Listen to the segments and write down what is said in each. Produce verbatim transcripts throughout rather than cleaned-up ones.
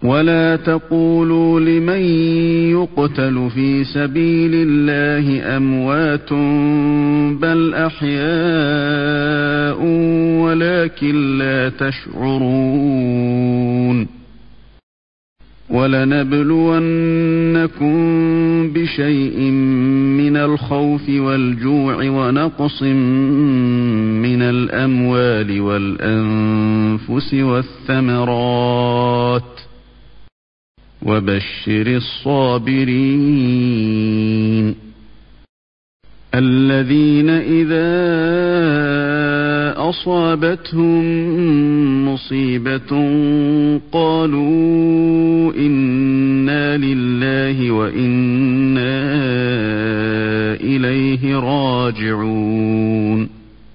ولا تقولوا لمن يقتل في سبيل الله أموات بل أحياء ولكن لا تشعرون ولنبلونكم بشيء من الخوف والجوع ونقص من الأموال والأنفس والثمرات وبشر الصابرين الذين إذا أصابتهم مصيبة قالوا إنا لله وإنا إليه راجعون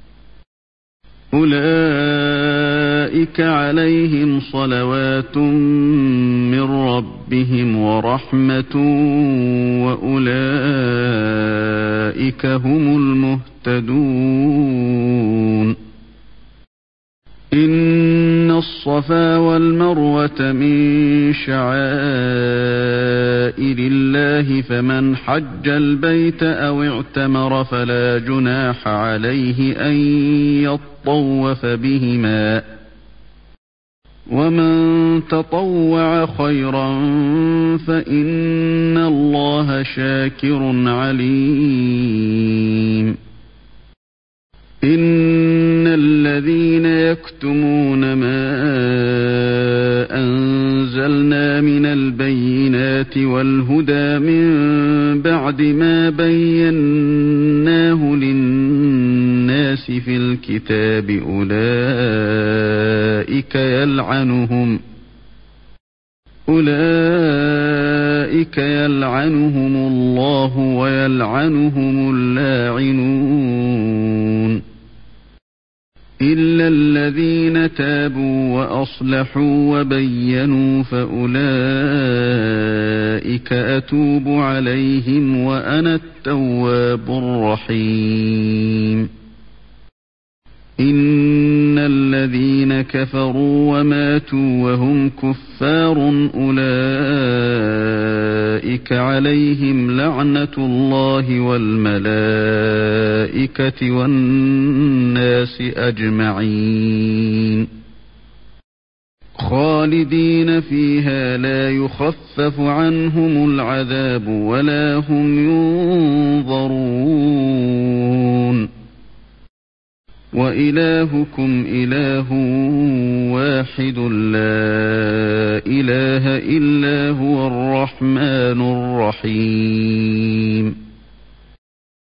أولئك عليهم صلوات من ربهم ورحمة وأولئك هم المهتدون إن الصفا والمروة من شعائر الله فمن حج البيت أو اعتمر فلا جناح عليه أن يطوف بهما ومن تطوع خيرا فإن الله شاكر عليم إن الذين يكتمون ما أنزلنا من البينات والهدى من بعد ما بيناه للناس في الكتاب أولئك يلعنهم أولئك يلعنهم الله ويلعنهم اللاعنون إلا الذين تابوا وأصلحوا وبينوا فأولئك أتوب عليهم وأنا التواب الرحيم إن الذين كفروا وماتوا وهم كفار أولئك عليهم لعنة الله والملائكة والناس أجمعين خالدين فيها لا يخفف عنهم العذاب ولا هم ينظرون وإلهكم إله واحد لا إله إلا هو الرحمن الرحيم